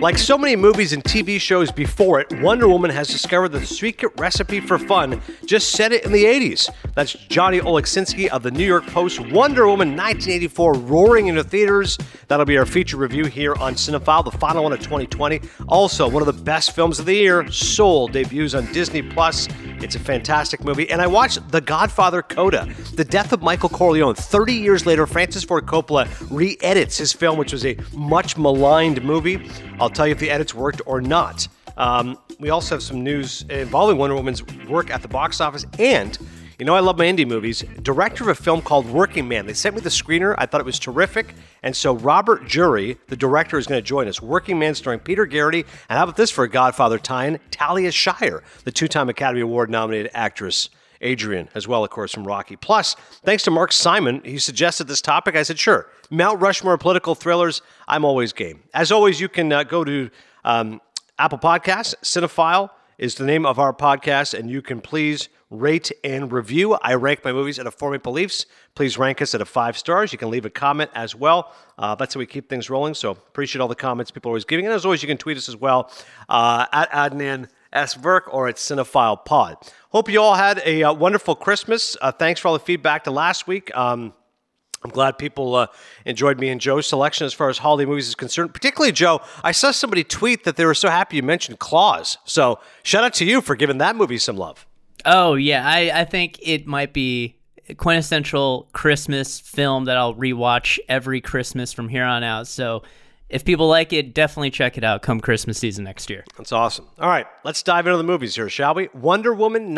Like so many movies and TV shows before it, Wonder Woman has discovered the secret recipe for fun. Just said it in the 80s. That's Johnny Oleksinski of the New York Post. Wonder Woman 1984 roaring into theaters. That'll be our feature review here on Cinephile, the final one of 2020. Also, one of the best films of the year, Soul, debuts on Disney+. It's a fantastic movie. And I watched The Godfather Coda, the death of Michael Corleone. 30 years later, Francis Ford Coppola re-edits his film, which was a much maligned movie. I'll tell you if the edits worked or not. We also have some news involving Wonder Woman's work at the box office. And, you know, I love my indie movies. Director of a film called Working Man. They sent me the screener. I thought it was terrific. And so Robert Jury, the director, is going to join us. Working Man starring Peter Garrity. And how about this for a Godfather tie-in? Talia Shire, the two-time Academy Award-nominated actress. Adrian, as well, of course, from Rocky. Plus, thanks to Mark Simon, he suggested this topic. I said, sure. Mount Rushmore political thrillers, I'm always game. As always, you can go to Apple Podcasts. Cinephile is the name of our podcast, and you can please rate and review. I rank my movies at a 4 Maple Leafs. Please rank us at a 5 stars. You can leave a comment as well. That's how we keep things rolling, so appreciate all the comments people are always giving. And as always, you can tweet us as well at Adnan S. Burke or at Cinephile Pod. Hope you all had a wonderful Christmas. Thanks for all the feedback to last week. I'm glad people enjoyed me and Joe's selection as far as holiday movies is concerned. Particularly, Joe, I saw somebody tweet that they were so happy you mentioned Claws. So shout out to you for giving that movie some love. Oh, yeah. I think it might be a quintessential Christmas film that I'll rewatch every Christmas from here on out. So if people like it, definitely check it out come Christmas season next year. That's awesome. All right, let's dive into the movies here, shall we? Wonder Woman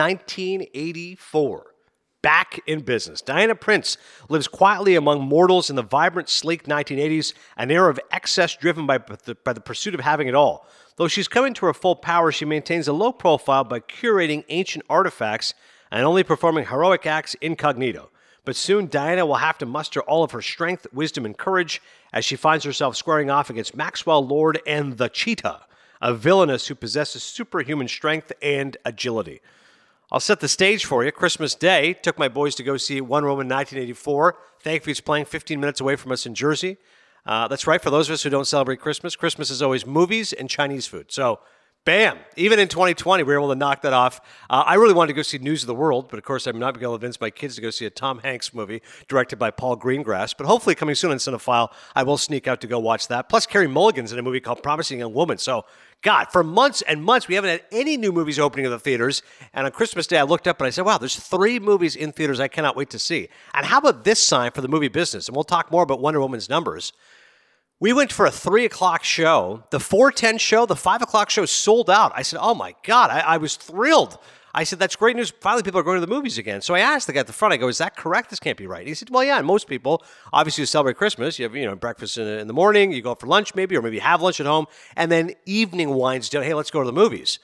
1984. Back in business. Diana Prince lives quietly among mortals in the vibrant, sleek 1980s, an era of excess driven by the pursuit of having it all. Though she's coming to her full power, she maintains a low profile by curating ancient artifacts and only performing heroic acts incognito. But soon, Diana will have to muster all of her strength, wisdom, and courage as she finds herself squaring off against Maxwell Lord and the Cheetah, a villainess who possesses superhuman strength and agility. I'll set the stage for you. Christmas Day, took my boys to go see Wonder Woman 1984. Thankfully, it's playing 15 minutes away from us in Jersey. That's right, for those of us who don't celebrate Christmas, Christmas is always movies and Chinese food. So, bam, even in 2020, we were able to knock that off. I really wanted to go see News of the World, but of course I'm not going to convince my kids to go see a Tom Hanks movie directed by Paul Greengrass. But hopefully coming soon on Cinephile, I will sneak out to go watch that. Plus Carey Mulligan's in a movie called Promising Young Woman. So, God, for months and months, we haven't had any new movies opening in the theaters. And on Christmas Day, I looked up and I said, wow, there's 3 movies in theaters I cannot wait to see. And how about this sign for the movie business? And we'll talk more about Wonder Woman's numbers. We went for a 3 o'clock show. The 4:10 show, the 5 o'clock show sold out. I said, oh my God, I was thrilled. I said, that's great news. Finally, people are going to the movies again. So I asked the guy at the front, I go, is that correct? This can't be right. And he said, well, yeah, and most people, obviously, you celebrate Christmas. You have, breakfast in the morning. You go out for lunch maybe, or maybe have lunch at home. And then evening winds down. Hey, let's go to the movies.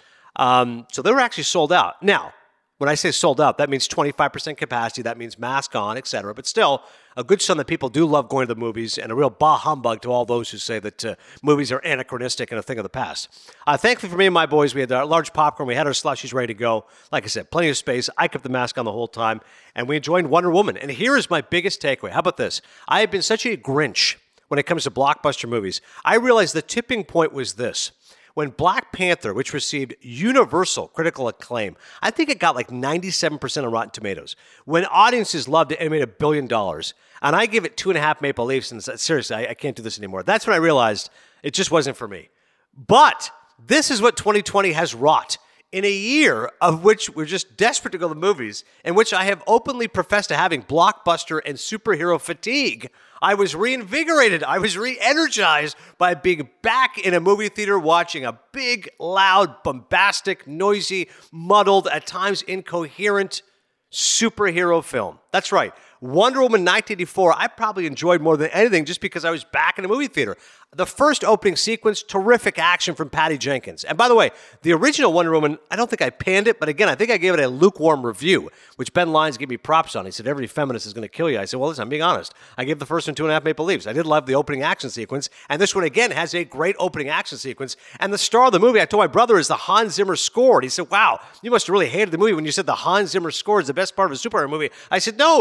So they were actually sold out. Now, when I say sold out, that means 25% capacity. That means mask on, etc. But still, a good sign that people do love going to the movies, and a real bah humbug to all those who say that movies are anachronistic and a thing of the past. Thankfully for me and my boys, we had our large popcorn. We had our slushies ready to go. Like I said, plenty of space. I kept the mask on the whole time, and we enjoyed Wonder Woman. And here is my biggest takeaway. How about this? I have been such a Grinch when it comes to blockbuster movies. I realized the tipping point was this. When Black Panther, which received universal critical acclaim, I think it got like 97% on Rotten Tomatoes. When audiences loved it, it made $1 billion. And I give it 2.5 Maple Leafs and said, seriously, I can't do this anymore. That's when I realized it just wasn't for me. But this is what 2020 has wrought. In a year of which we're just desperate to go to the movies, in which I have openly professed to having blockbuster and superhero fatigue, I was reinvigorated. I was re-energized by being back in a movie theater watching a big, loud, bombastic, noisy, muddled, at times incoherent superhero film. That's right. Wonder Woman 1984, I probably enjoyed more than anything just because I was back in a movie theater. The first opening sequence, terrific action from Patty Jenkins. And by the way, the original Wonder Woman, I don't think I panned it, but again, I think I gave it a lukewarm review, which Ben Lyons gave me props on. He said, every feminist is going to kill you. I said, well, listen, I'm being honest. I gave the first one 2.5 Maple Leafs. I did love the opening action sequence, and this one, again, has a great opening action sequence. And the star of the movie, I told my brother, is the Hans Zimmer score. And he said, wow, you must have really hated the movie when you said the Hans Zimmer score is the best part of a superhero movie. I said, no, it's a credit to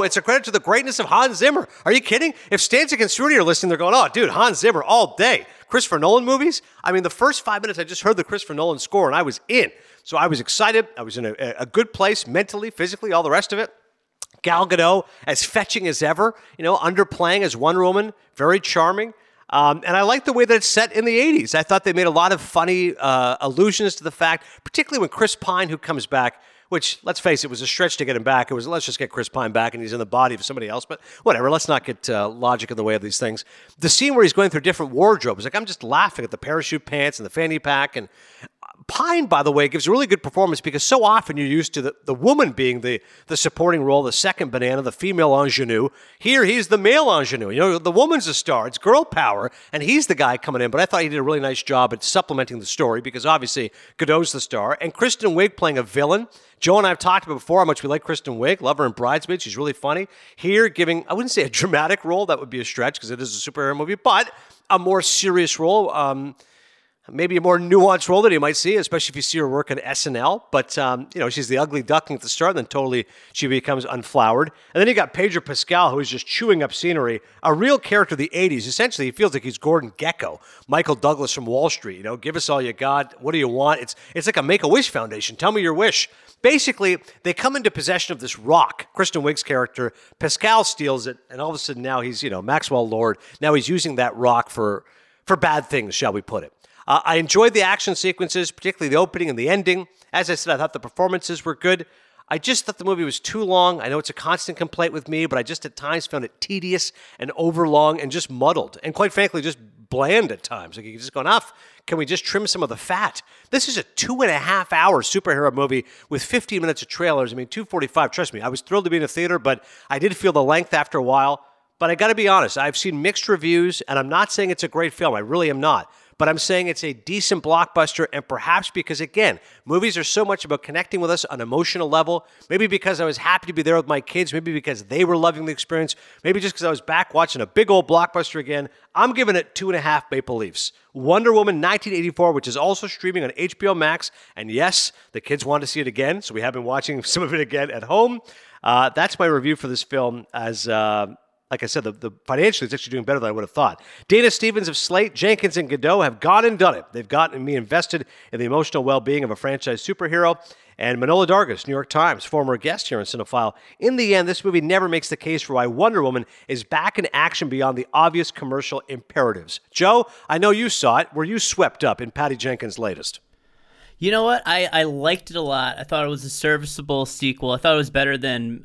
to the greatness of Hans Zimmer. Are you kidding? If Stanzik and Strudy are listening, they're going, oh, dude, Hans Zimmer all day. Christopher Nolan movies? I mean, the first 5 minutes, I just heard the Christopher Nolan score, and I was in. So I was excited. I was in a good place mentally, physically, all the rest of it. Gal Gadot, as fetching as ever, underplaying as Wonder Woman, very charming. And I like the way that it's set in the 80s. I thought they made a lot of funny allusions to the fact, particularly when Chris Pine, who comes back, which, let's face it, was a stretch to get him back. It was, let's just get Chris Pine back and he's in the body of somebody else. But whatever, let's not get logic in the way of these things. The scene where he's going through different wardrobes, I'm just laughing at the parachute pants and the fanny pack. And Pine, by the way, gives a really good performance because so often you're used to the woman being the supporting role, the second banana, the female ingenue. Here, he's the male ingenue. The woman's a star. It's girl power, and he's the guy coming in. But I thought he did a really nice job at supplementing the story because obviously Godot's the star. And Kristen Wiig playing a villain. Joe and I have talked about before how much we like Kristen Wiig. Love her in Bridesmaids. She's really funny. Here, giving, I wouldn't say a dramatic role. That would be a stretch because it is a superhero movie, but a more serious role. Maybe a more nuanced role that you might see, especially if you see her work on SNL. But, she's the ugly duckling at the start, and then totally she becomes unflowered. And then you got Pedro Pascal, who is just chewing up scenery, a real character of the 80s. Essentially, he feels like he's Gordon Gekko, Michael Douglas from Wall Street. Give us all you got. What do you want? It's like a Make-A-Wish Foundation. Tell me your wish. Basically, they come into possession of this rock. Kristen Wiig's character, Pascal steals it, and all of a sudden now he's, Maxwell Lord. Now he's using that rock for bad things, shall we put it. I enjoyed the action sequences, particularly the opening and the ending. As I said, I thought the performances were good. I just thought the movie was too long. I know it's a constant complaint with me, but I just at times found it tedious and overlong and just muddled. And quite frankly, just bland at times. Like, you just go, enough. Can we just trim some of the fat? This is a 2.5-hour superhero movie with 15 minutes of trailers. I mean, 2:45, trust me. I was thrilled to be in the theater, but I did feel the length after a while. But I got to be honest, I've seen mixed reviews, and I'm not saying it's a great film. I really am not. But I'm saying it's a decent blockbuster, and perhaps because, again, movies are so much about connecting with us on an emotional level. Maybe because I was happy to be there with my kids. Maybe because they were loving the experience. Maybe just because I was back watching a big old blockbuster again. I'm giving it 2.5 Maple Leafs. Wonder Woman 1984, which is also streaming on HBO Max. And yes, the kids want to see it again, so we have been watching some of it again at home. That's my review for this film as... like I said, the financially, it's actually doing better than I would have thought. Dana Stevens of Slate, Jenkins, and Godot have gone and done it. They've gotten me invested in the emotional well-being of a franchise superhero. And Manohla Dargis, New York Times, former guest here on Cinephile. In the end, this movie never makes the case for why Wonder Woman is back in action beyond the obvious commercial imperatives. Joe, I know you saw it. Were you swept up in Patty Jenkins' latest? You know what? I liked it a lot. I thought it was a serviceable sequel. I thought it was better than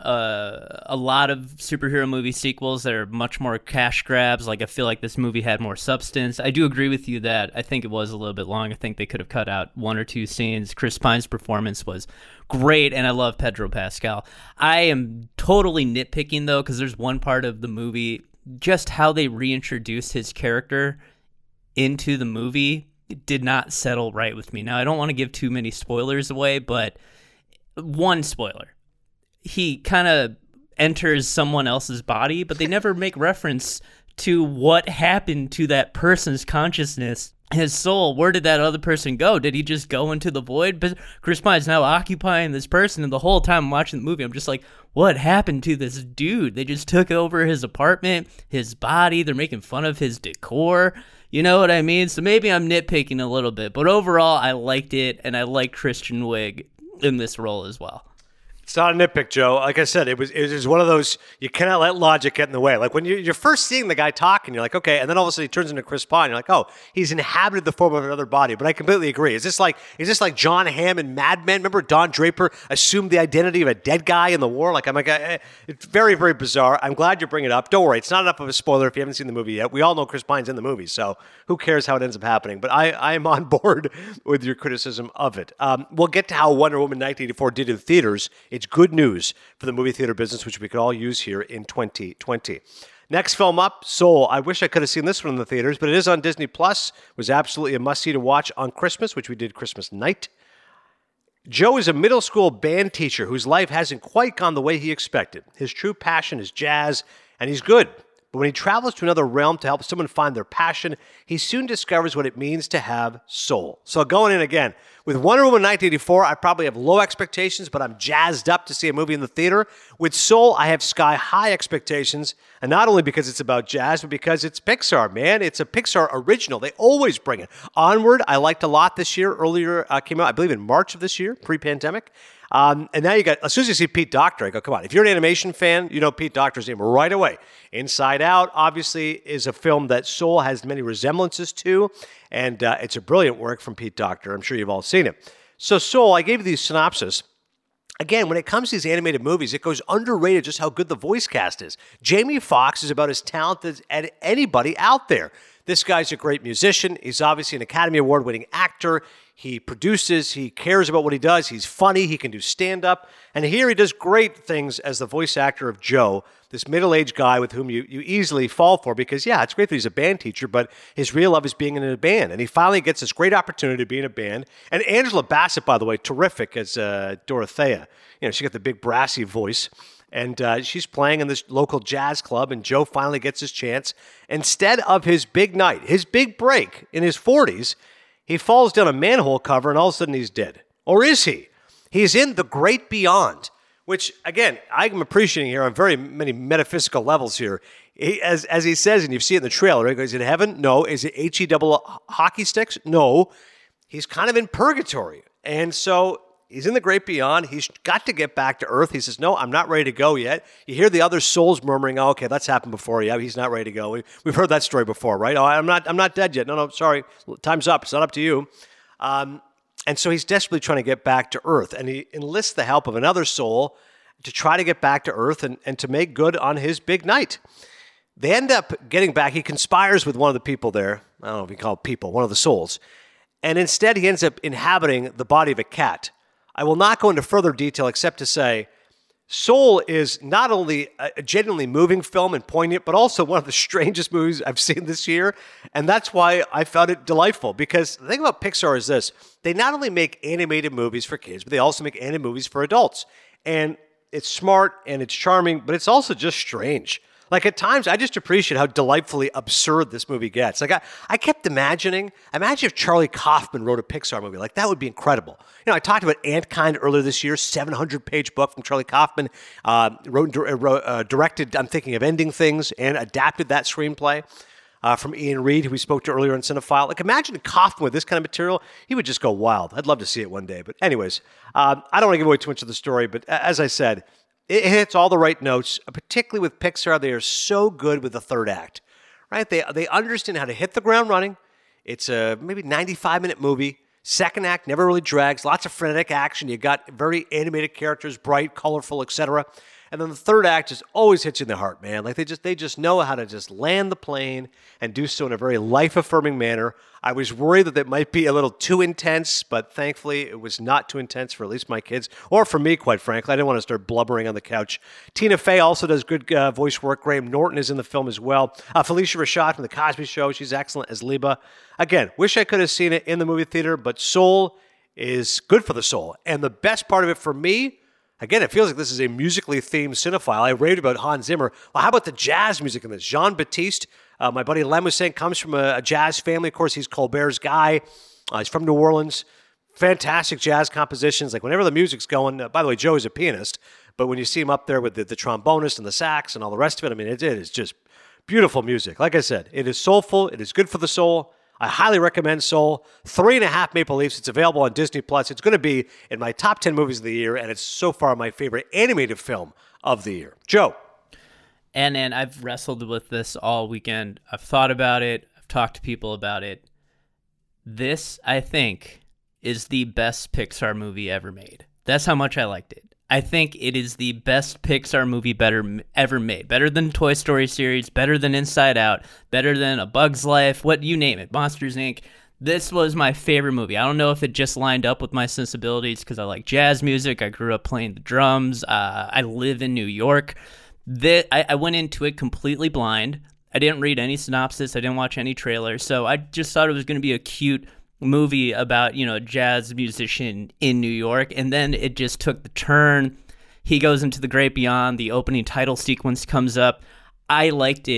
a lot of superhero movie sequels that are much more cash grabs. Like, I feel like this movie had more substance. I do agree with you that I think it was a little bit long. I think they could have cut out one or two scenes. Chris Pine's performance was great, and I love Pedro Pascal. I am totally nitpicking, though, because there's one part of the movie, just how they reintroduced his character into the movie. It did not settle right with me. Now, I don't want to give too many spoilers away, but one spoiler. He kind of enters someone else's body, but they never make reference to what happened to that person's consciousness, his soul. Where did that other person go? Did he just go into the void? But Chris Pine's now occupying this person, and the whole time I'm watching the movie, I'm just like, what happened to this dude? They just took over his apartment, his body. They're making fun of his decor. You know what I mean? So maybe I'm nitpicking a little bit, but overall, I liked it, and I like Kristen Wiig in this role as well. It's not a nitpick, Joe. Like I said, it was one of those, you cannot let logic get in the way. Like when you're first seeing the guy talking, you're like, okay, and then all of a sudden he turns into Chris Pine. You're like, oh, he's inhabited the form of another body. But I completely agree. Is this like John Hamm in Mad Men? Remember Don Draper assumed the identity of a dead guy in the war? Like, I'm like, it's very, very bizarre. I'm glad you bring it up. Don't worry, it's not enough of a spoiler if you haven't seen the movie yet. We all know Chris Pine's in the movie, so who cares how it ends up happening? But I am on board with your criticism of it. We'll get to how Wonder Woman 1984 did in theaters. It's good news for the movie theater business, which we could all use here in 2020. Next film up, Soul. I wish I could have seen this one in the theaters, but it is on Disney+. It was absolutely a must-see to watch on Christmas, which we did Christmas night. Joe is a middle school band teacher whose life hasn't quite gone the way he expected. His true passion is jazz, and he's good, But when he travels to another realm to help someone find their passion, he soon discovers what it means to have soul. So going in again, with Wonder Woman 1984, I probably have low expectations, but I'm jazzed up to see a movie in the theater. With Soul, I have sky-high expectations, and not only because it's about jazz, but because it's Pixar, man. It's a Pixar original. They always bring it. Onward, I liked a lot this year. Earlier, came out, I believe, in March of this year, pre-pandemic. And now you got, as soon as you see Pete Docter, I go, come on. If you're an animation fan, you know Pete Docter's name right away. Inside Out, obviously, is a film that Soul has many resemblances to, and it's a brilliant work from Pete Docter. I'm sure you've all seen it. So Soul, I gave you the synopsis. Again, when it comes to these animated movies, it goes underrated just how good the voice cast is. Jamie Foxx is about as talented as anybody out there. This guy's a great musician. He's obviously an Academy Award-winning actor. He produces. He cares about what he does. He's funny. He can do stand-up. And here he does great things as the voice actor of Joe, this middle-aged guy with whom you easily fall for because, yeah, it's great that he's a band teacher, but his real love is being in a band. And he finally gets this great opportunity to be in a band. And Angela Bassett, by the way, terrific as Dorothea. You know, she got the big brassy voice. And she's playing in this local jazz club, and Joe finally gets his chance. Instead of his big night, his big break in his 40s, he falls down a manhole cover, and all of a sudden he's dead. Or is he? He's in the great beyond, which, again, I'm appreciating here on very many metaphysical levels here. As he says, and you see it in the trailer, he goes, is it heaven? No. Is it H-E-double hockey sticks? No. He's kind of in purgatory. And so he's in the great beyond. He's got to get back to Earth. He says, no, I'm not ready to go yet. You hear the other souls murmuring, oh, okay, that's happened before. Yeah, he's not ready to go. We've heard that story before, right? Oh, I'm not dead yet. No, sorry. Time's up. It's not up to you. And so he's desperately trying to get back to Earth. And he enlists the help of another soul to try to get back to Earth and to make good on his big night. They end up getting back. He conspires with one of the people there. I don't know if you call it people, one of the souls. And instead, he ends up inhabiting the body of a cat. I will not go into further detail except to say Soul is not only a genuinely moving film and poignant, but also one of the strangest movies I've seen this year. And that's why I found it delightful. Because the thing about Pixar is this. They not only make animated movies for kids, but they also make animated movies for adults. And it's smart and it's charming, but it's also just strange. Like at times, I just appreciate how delightfully absurd this movie gets. Like I kept imagine if Charlie Kaufman wrote a Pixar movie. Like that would be incredible. You know, I talked about Antkind earlier this year, 700-page book from Charlie Kaufman, directed, I'm thinking of Ending Things, and adapted that screenplay from Ian Reed, who we spoke to earlier in Cinephile. Like imagine Kaufman with this kind of material. He would just go wild. I'd love to see it one day. But anyways, I don't want to give away too much of the story, but as I said, it hits all the right notes, particularly with Pixar. They are so good with the third act, right? They understand how to hit the ground running. It's a maybe 95-minute movie. Second act never really drags. Lots of frenetic action. You got very animated characters, bright, colorful, etc. And then the third act just always hits you in the heart, man. Like they just know how to just land the plane and do so in a very life-affirming manner. I was worried that might be a little too intense, but thankfully it was not too intense for at least my kids, or for me, quite frankly. I didn't want to start blubbering on the couch. Tina Fey also does good voice work. Graham Norton is in the film as well. Felicia Rashad from The Cosby Show, she's excellent as Liba. Again, wish I could have seen it in the movie theater, but Soul is good for the soul. And the best part of it for me, again, it feels like this is a musically themed cinephile. I raved about Hans Zimmer. Well, how about the jazz music in this? Jean-Baptiste, my buddy Lem was saying, comes from a jazz family. Of course, he's Colbert's guy. He's from New Orleans. Fantastic jazz compositions. Like whenever the music's going, by the way, Joe is a pianist, but when you see him up there with the trombonist and the sax and all the rest of it, I mean, it is just beautiful music. Like I said, it is soulful. It is good for the soul. I highly recommend Soul. 3.5 Maple Leafs. It's available on Disney+. It's going to be in my top 10 movies of the year, and it's so far my favorite animated film of the year. Joe. And I've wrestled with this all weekend. I've thought about it. I've talked to people about it. This, I think, is the best Pixar movie ever made. That's how much I liked it. I think it is the best Pixar movie ever made. Better than Toy Story series, better than Inside Out, better than A Bug's Life, what you name it, Monsters, Inc. This was my favorite movie. I don't know if it just lined up with my sensibilities because I like jazz music. I grew up playing the drums. I live in New York. I went into it completely blind. I didn't read any synopsis. I didn't watch any trailer. So I just thought it was going to be a cute movie about, a jazz musician in New York. And then it just took the turn. He goes into the great beyond. The opening title sequence comes up. I liked it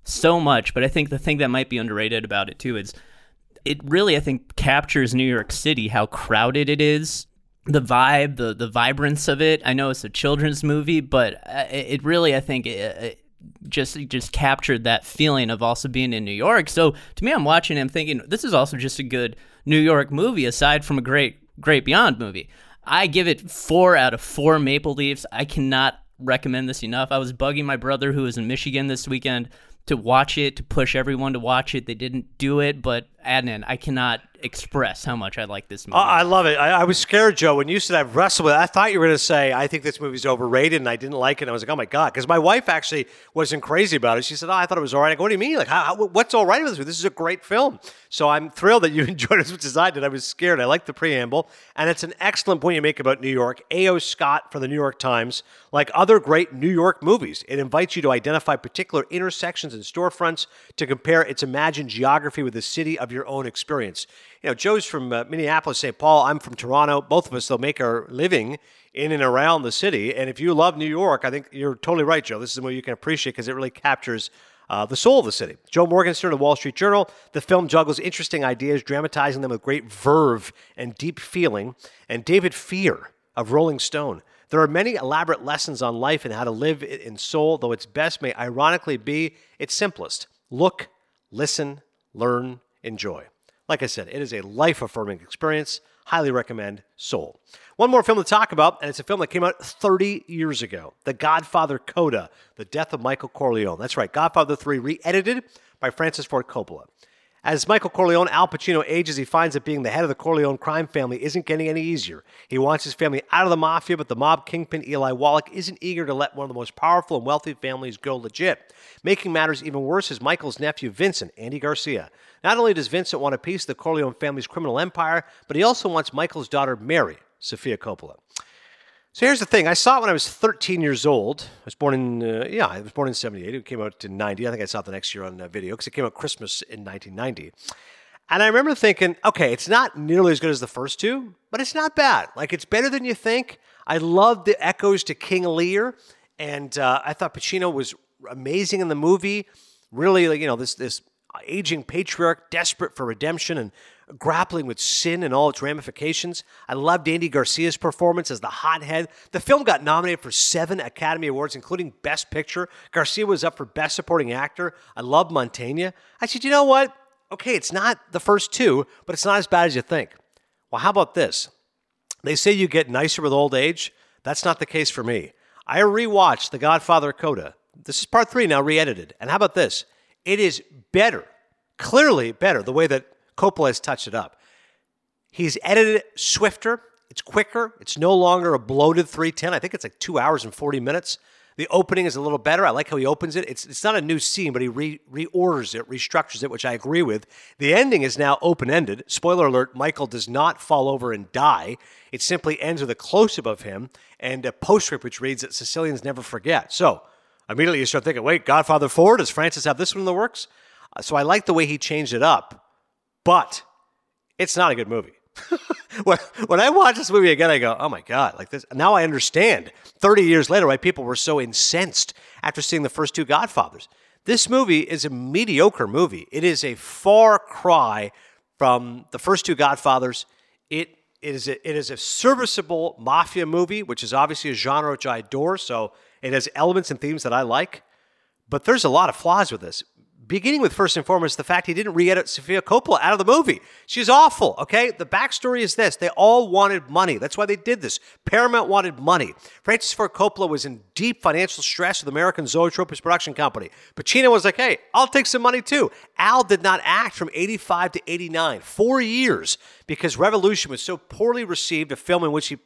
so much, but I think the thing that might be underrated about it too is it really, I think, captures New York City, how crowded it is, the vibe, the vibrance of it. I know it's a children's movie, but it really, I think, it just captured that feeling of also being in New York. So to me, I'm watching it, I'm thinking, this is also just a good New York movie, aside from a great Beyond movie. I give it 4 out of 4 Maple Leafs. I cannot recommend this enough. I was bugging my brother who was in Michigan this weekend to watch it, to push everyone to watch it. They didn't do it, but Adnan, I cannot express how much I like this movie. I love it. I was scared, Joe, when you said I've wrestled with it. I thought you were going to say, I think this movie's overrated and I didn't like it. And I was like, oh my God. Because my wife actually wasn't crazy about it. She said, I thought it was all right. I go, what do you mean? Like, what's all right with this movie? This is a great film. So I'm thrilled that you enjoyed it as much as I did. I was scared. I liked the preamble. And it's an excellent point you make about New York. A.O. Scott for the New York Times, like other great New York movies, it invites you to identify particular intersections and storefronts to compare its imagined geography with the city of your own experience. You know, Joe's from Minneapolis, St. Paul. I'm from Toronto. Both of us, though, make our living in and around the city. And if you love New York, I think you're totally right, Joe. This is a movie you can appreciate because it really captures the soul of the city. Joe Morgenstern of the Wall Street Journal. The film juggles interesting ideas, dramatizing them with great verve and deep feeling. And David Fear of Rolling Stone. There are many elaborate lessons on life and how to live in soul, though its best may ironically be its simplest. Look, listen, learn, enjoy. Like I said, it is a life-affirming experience. Highly recommend Soul. One more film to talk about, and it's a film that came out 30 years ago. The Godfather Coda, The Death of Michael Corleone. That's right, Godfather 3, re-edited by Francis Ford Coppola. As Michael Corleone, Al Pacino ages, he finds that being the head of the Corleone crime family isn't getting any easier. He wants his family out of the mafia, but the mob kingpin Eli Wallach isn't eager to let one of the most powerful and wealthy families go legit. Making matters even worse is Michael's nephew, Vincent, Andy Garcia. Not only does Vincent want a piece of the Corleone family's criminal empire, but he also wants Michael's daughter, Mary, Sofia Coppola. So here's the thing. I saw it when I was 13 years old. I was born in 78. It came out in 90. I think I saw it the next year on video because it came out Christmas in 1990. And I remember thinking, okay, it's not nearly as good as the first two, but it's not bad. Like, it's better than you think. I loved the echoes to King Lear, and I thought Pacino was amazing in the movie. Really, like, you know, this aging patriarch desperate for redemption and grappling with sin and all its ramifications. I loved Andy Garcia's performance as the hothead. The film got nominated for 7 Academy Awards, including Best Picture. Garcia was up for Best Supporting Actor. I loved Mantegna. I said, you know what? Okay, it's not the first two, but it's not as bad as you think. Well, how about this? They say you get nicer with old age. That's not the case for me. I rewatched The Godfather Coda. This is part 3 now, re-edited. And how about this? It is better, clearly better, the way that Coppola has touched it up. He's edited it swifter. It's quicker. It's no longer a bloated 310. I think it's like 2 hours and 40 minutes. The opening is a little better. I like how he opens it. It's not a new scene, but he reorders it, restructures it, which I agree with. The ending is now open-ended. Spoiler alert, Michael does not fall over and die. It simply ends with a close-up of him and a postscript which reads that Sicilians never forget. So immediately you start thinking, wait, Godfather 4, does Francis have this one in the works? So I like the way he changed it up. But it's not a good movie. When I watch this movie again, I go, oh my God, like this. Now I understand 30 years later why people were so incensed after seeing the first 2 Godfathers. This movie is a mediocre movie. It is a far cry from the first 2 Godfathers. It is a serviceable mafia movie, which is obviously a genre which I adore. So it has elements and themes that I like. But there's a lot of flaws with this. Beginning with, first and foremost, the fact he didn't re-edit Sofia Coppola out of the movie. She's awful, okay? The backstory is this. They all wanted money. That's why they did this. Paramount wanted money. Francis Ford Coppola was in deep financial stress with American Zoetrope, his production company. Pacino was like, hey, I'll take some money too. Al did not act from 85 to 89, 4 years, because Revolution was so poorly received, a film in which he...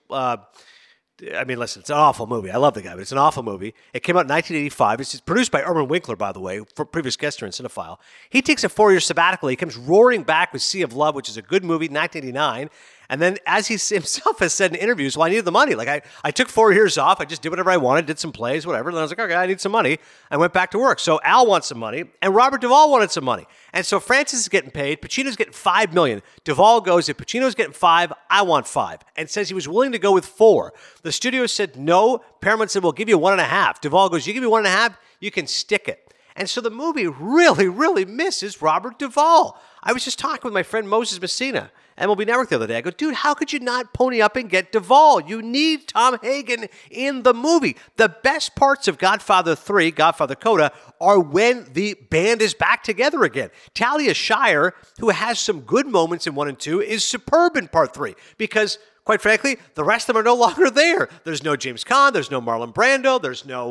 I mean, listen, it's an awful movie. I love the guy, but it's an awful movie. It came out in 1985. It's produced by Irwin Winkler, by the way, previous guest here in Cinephile. He takes a 4-year sabbatical. He comes roaring back with Sea of Love, which is a good movie, 1989. And then, as he himself has said in interviews, well, I needed the money. Like, I took 4 years off. I just did whatever I wanted, did some plays, whatever. And then I was like, okay, I need some money. I went back to work. So Al wants some money, and Robert Duvall wanted some money. And so Francis is getting paid. Pacino's getting $5 million. Duvall goes, if Pacino's getting $5 million, I want $5 million. And says he was willing to go with $4 million. The studio said no. Paramount said, we'll give you $1.5 million. Duvall goes, you give me $1.5 million, you can stick it. And so the movie really, really misses Robert Duvall. I was just talking with my friend Moses Messina, MLB Network, the other day. I go, dude, how could you not pony up and get Duvall? You need Tom Hagen in the movie. The best parts of Godfather 3, Godfather Coda, are when the band is back together again. Talia Shire, who has some good moments in 1 and 2, is superb in part 3 because, quite frankly, the rest of them are no longer there. There's no James Caan, there's no Marlon Brando, there's no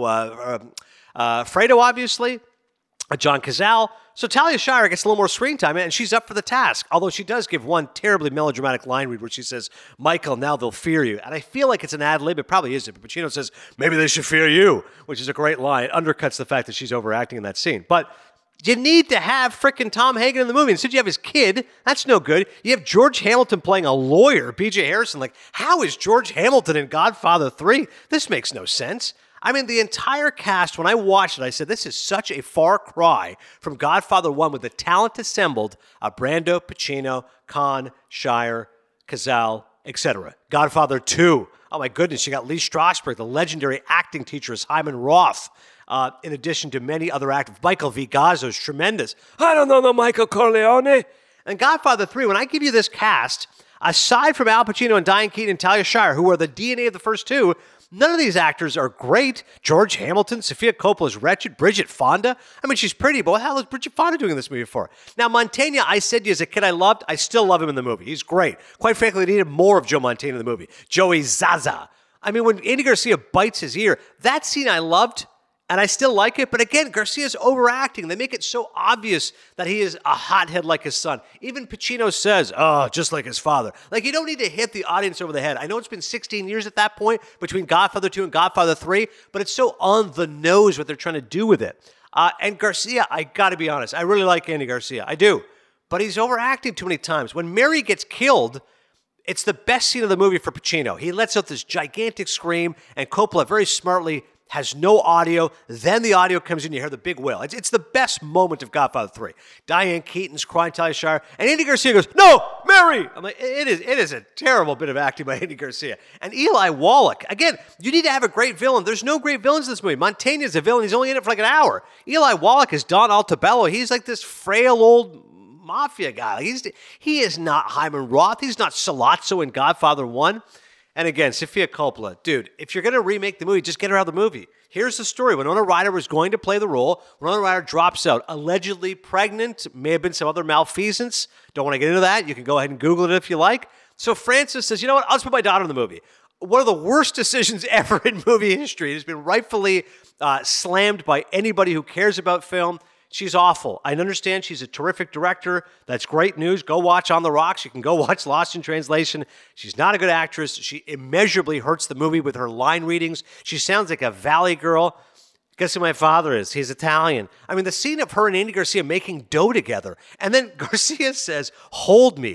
Fredo, obviously. John Cazale. So Talia Shire gets a little more screen time, and she's up for the task. Although she does give one terribly melodramatic line read where she says, Michael, now they'll fear you. And I feel like it's an ad lib. It probably isn't. But Pacino says, maybe they should fear you, which is a great line. It undercuts the fact that she's overacting in that scene. But you need to have frickin' Tom Hagen in the movie. Instead, you have his kid. That's no good. You have George Hamilton playing a lawyer, B.J. Harrison. Like, how is George Hamilton in Godfather 3? This makes no sense. I mean, the entire cast, when I watched it, I said, this is such a far cry from Godfather 1 with the talent assembled of Brando, Pacino, Caan, Shire, Cazale, etc. Godfather 2. Oh, my goodness, you got Lee Strasberg, the legendary acting teacher as Hyman Roth, in addition to many other actors. Michael V. Gazzo is tremendous. I don't know Michael Corleone. And Godfather 3, when I give you this cast, aside from Al Pacino and Diane Keaton and Talia Shire, who are the DNA of the first two, none of these actors are great. George Hamilton, Sofia Coppola's wretched, Bridget Fonda. I mean, she's pretty, but what the hell is Bridget Fonda doing in this movie for? Now, Mantegna, I said to you as a kid I loved. I still love him in the movie. He's great. Quite frankly, I needed more of Joe Mantegna in the movie. Joey Zaza. I mean, when Andy Garcia bites his ear, that scene I loved, and I still like it. But again, Garcia's overacting. They make it so obvious that he is a hothead like his son. Even Pacino says, oh, just like his father. Like, you don't need to hit the audience over the head. I know it's been 16 years at that point between Godfather 2 and Godfather 3, but it's so on the nose what they're trying to do with it. And Garcia, I got to be honest, I really like Andy Garcia. I do. But he's overacting too many times. When Mary gets killed, it's the best scene of the movie for Pacino. He lets out this gigantic scream, and Coppola very smartly has no audio. Then the audio comes in, you hear the big wail. It's the best moment of Godfather 3. Diane Keaton's crying, Talia Shire, and Andy Garcia goes, no, Mary! I'm like, it is a terrible bit of acting by Andy Garcia. And Eli Wallach, again, you need to have a great villain. There's no great villains in this movie. Mantegna's a villain. He's only in it for like an hour. Eli Wallach is Don Altobello. He's like this frail old mafia guy. He is not Hyman Roth. He's not Sollozzo in Godfather 1. And again, Sofia Coppola, dude, if you're going to remake the movie, just get her out of the movie. Here's the story. Winona Ryder was going to play the role. Winona Ryder drops out, allegedly pregnant. May have been some other malfeasance. Don't want to get into that. You can go ahead and Google it if you like. So Francis says, you know what? I'll just put my daughter in the movie. One of the worst decisions ever in movie history. It has been rightfully slammed by anybody who cares about film. She's awful. I understand she's a terrific director. That's great news. Go watch On the Rocks. You can go watch Lost in Translation. She's not a good actress. She immeasurably hurts the movie with her line readings. She sounds like a Valley girl. Guess who my father is? He's Italian. I mean, the scene of her and Andy Garcia making dough together, and then Garcia says, hold me.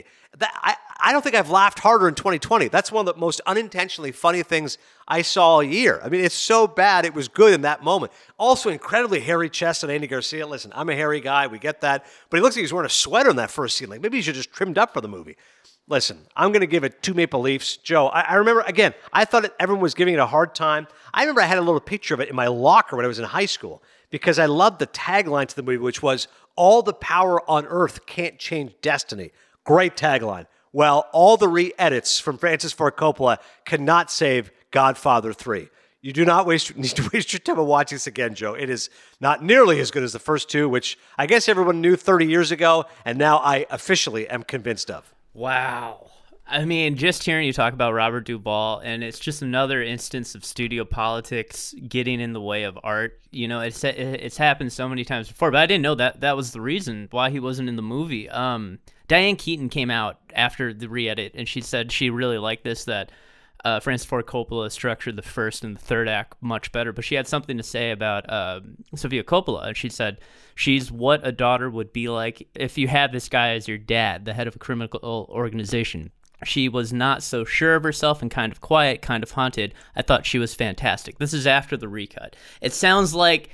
I don't think I've laughed harder in 2020. That's one of the most unintentionally funny things I saw all year. I mean, it's so bad. It was good in that moment. Also, incredibly hairy chest on Andy Garcia. Listen, I'm a hairy guy. We get that. But he looks like he's wearing a sweater in that first scene. Like, maybe he should just trimmed up for the movie. Listen, I'm going to give it 2 Maple Leafs. Joe, I remember, again, I thought everyone was giving it a hard time. I remember I had a little picture of it in my locker when I was in high school because I loved the tagline to the movie, which was, all the power on earth can't change destiny. Great tagline. Well, all the re-edits from Francis Ford Coppola cannot save Godfather 3. You do not need to waste your time watching this again, Joe. It is not nearly as good as the first two, which I guess everyone knew 30 years ago, and now I officially am convinced of. Wow. I mean, just hearing you talk about Robert Duvall, and it's just another instance of studio politics getting in the way of art. You know, it's happened so many times before, but I didn't know that was the reason why he wasn't in the movie. Diane Keaton came out after the re-edit, and she said she really liked this, that Francis Ford Coppola structured the first and the third act much better, but she had something to say about Sofia Coppola, and she said she's what a daughter would be like if you had this guy as your dad, the head of a criminal organization. She was not so sure of herself and kind of quiet, kind of haunted. I thought she was fantastic. This is after the recut. It sounds like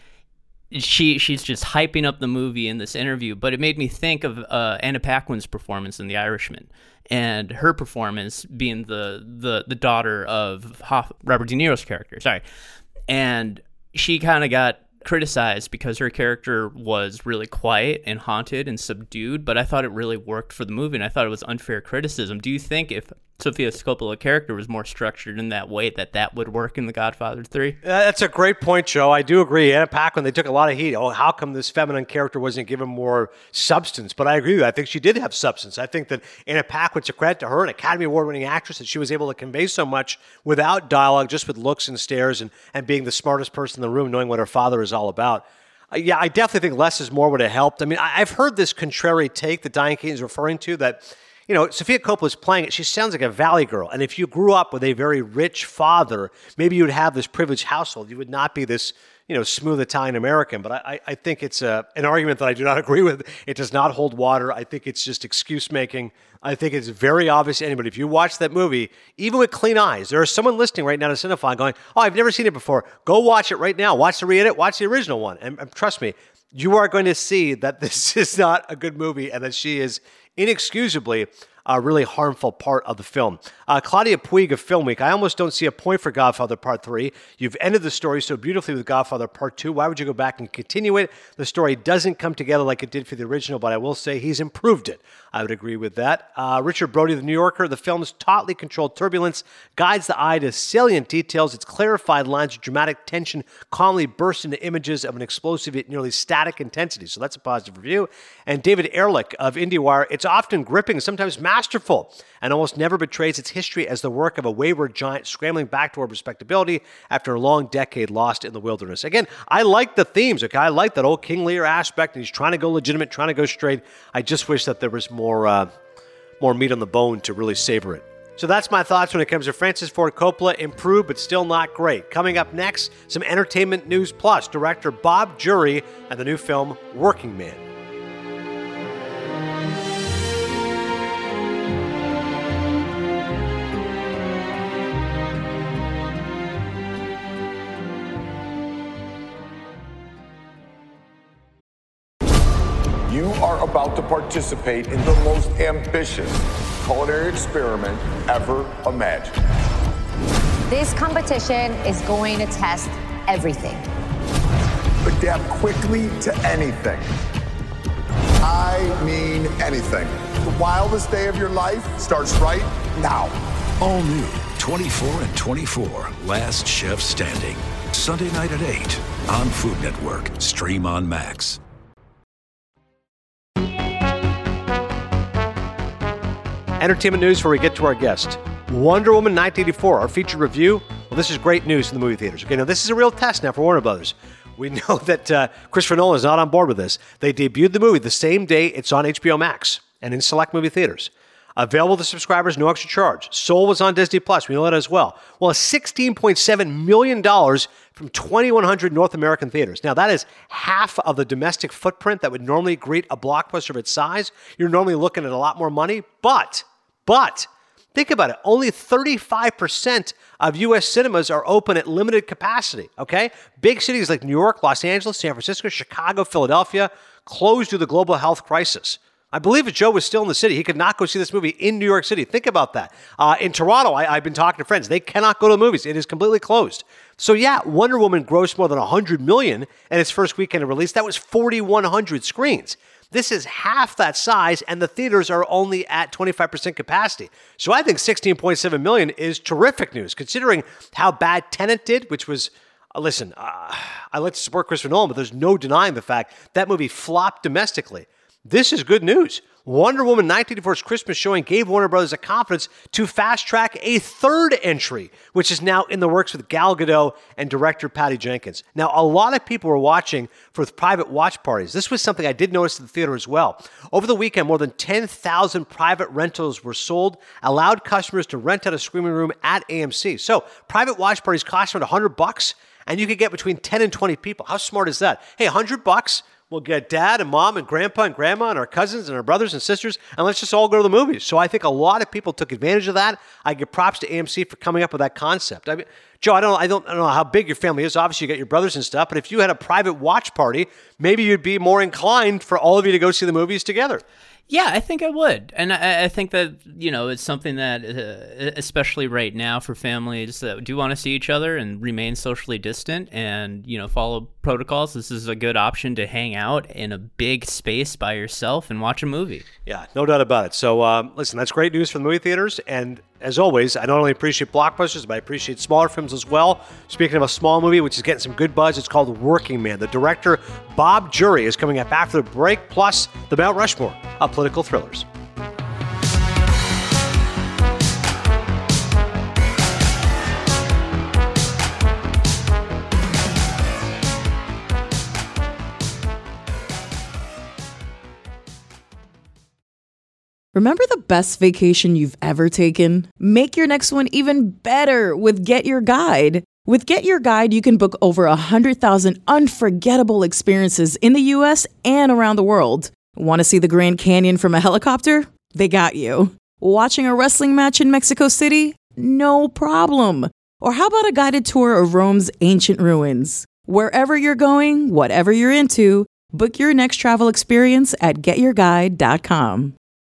she's just hyping up the movie in this interview, but it made me think of Anna Paquin's performance in The Irishman, and her performance being the daughter of Robert De Niro's character. Sorry, and she kind of got criticized because her character was really quiet and haunted and subdued, but I thought it really worked for the movie, and I thought it was unfair criticism. Do you think if Sofia Coppola's character was more structured in that way, that would work in The Godfather 3? That's a great point, Joe. I do agree. Anna Paquin, they took a lot of heat. Oh, how come this feminine character wasn't given more substance? But I agree with you. I think she did have substance. I think that Anna Paquin's a credit to her, an Academy Award-winning actress, that she was able to convey so much without dialogue, just with looks and stares and being the smartest person in the room, knowing what her father is all about. Yeah, I definitely think less is more would have helped. I mean, I've heard this contrary take that Diane Keaton is referring to, that Sofia Coppola is playing it. She sounds like a valley girl. And if you grew up with a very rich father, maybe you would have this privileged household. You would not be this, smooth Italian American. But I think it's an argument that I do not agree with. It does not hold water. I think it's just excuse making. I think it's very obvious to anybody. If you watch that movie, even with clean eyes, there is someone listening right now to Cinephile going, oh, I've never seen it before. Go watch it right now. Watch the re-edit. Watch the original one. And trust me, you are going to see that this is not a good movie and that she is inexcusably a really harmful part of the film. Claudia Puig of Film Week, I almost don't see a point for Godfather Part 3. You've ended the story so beautifully with Godfather Part 2. Why would you go back and continue it? The story doesn't come together like it did for the original, but I will say he's improved it. I would agree with that. Richard Brody, The New Yorker, the film's tautly controlled turbulence guides the eye to salient details. Its clarified lines of dramatic tension calmly burst into images of an explosive yet nearly static intensity. So that's a positive review. And David Ehrlich of IndieWire, it's often gripping, sometimes masterful, and almost never betrays its history as the work of a wayward giant scrambling back toward respectability after a long decade lost in the wilderness. Again, I like the themes, okay? I like that old King Lear aspect, and he's trying to go legitimate, trying to go straight. I just wish that there was more meat on the bone to really savor it. So that's my thoughts when it comes to Francis Ford Coppola. Improved, but still not great. Coming up next, some entertainment news plus. Director Bob Jury and the new film Working Man. You are about to participate in the most ambitious culinary experiment ever imagined. This competition is going to test everything. Adapt quickly to anything. I mean anything. The wildest day of your life starts right now. All new 24 and 24, Last Chef Standing. Sunday night at 8 on Food Network. Stream on Max. Entertainment news before we get to our guest. Wonder Woman 1984, our featured review. Well, this is great news in the movie theaters. Okay, now this is a real test now for Warner Brothers. We know that Christopher Nolan is not on board with this. They debuted the movie the same day it's on HBO Max and in select movie theaters. Available to subscribers, no extra charge. Soul was on Disney Plus. We know that as well. Well, $16.7 million from 2,100 North American theaters. Now, that is half of the domestic footprint that would normally greet a blockbuster of its size. You're normally looking at a lot more money, but think about it. Only 35% of U.S. cinemas are open at limited capacity, okay? Big cities like New York, Los Angeles, San Francisco, Chicago, Philadelphia closed due to the global health crisis. I believe if Joe was still in the city, he could not go see this movie in New York City. Think about that. In Toronto, I've been talking to friends. They cannot go to the movies. It is completely closed. So yeah, Wonder Woman grossed more than $100 million in its first weekend of release. That was 4,100 screens. This is half that size, and the theaters are only at 25% capacity. So I think $16.7 million is terrific news, considering how bad Tenet did, which was, I like to support Christopher Nolan, but there's no denying the fact that movie flopped domestically. This is good news. Wonder Woman 1984's Christmas showing gave Warner Bros. A confidence to fast-track a third entry, which is now in the works with Gal Gadot and director Patty Jenkins. Now, a lot of people were watching for private watch parties. This was something I did notice in the theater as well. Over the weekend, more than 10,000 private rentals were sold, allowed customers to rent out a screening room at AMC. So, private watch parties cost around $100, and you could get between 10 and 20 people. How smart is that? Hey, $100? We'll get dad and mom and grandpa and grandma and our cousins and our brothers and sisters, and let's just all go to the movies. So I think a lot of people took advantage of that. I give props to AMC for coming up with that concept. I mean, Joe, I don't know how big your family is. Obviously, you got your brothers and stuff, but if you had a private watch party, maybe you'd be more inclined for all of you to go see the movies together. Yeah, I think I would. And I think that, it's something that, especially right now for families that do want to see each other and remain socially distant and, follow protocols, this is a good option to hang out in a big space by yourself and watch a movie. Yeah, no doubt about it. So, listen, that's great news for the movie theaters. And as always, I not only appreciate blockbusters, but I appreciate smaller films as well. Speaking of a small movie, which is getting some good buzz, it's called Working Man. The director, Bob Jury, is coming up after the break, plus the Mount Rushmore of political thrillers. Remember the best vacation you've ever taken? Make your next one even better with Get Your Guide. With Get Your Guide, you can book over 100,000 unforgettable experiences in the U.S. and around the world. Want to see the Grand Canyon from a helicopter? They got you. Watching a wrestling match in Mexico City? No problem. Or how about a guided tour of Rome's ancient ruins? Wherever you're going, whatever you're into, book your next travel experience at getyourguide.com.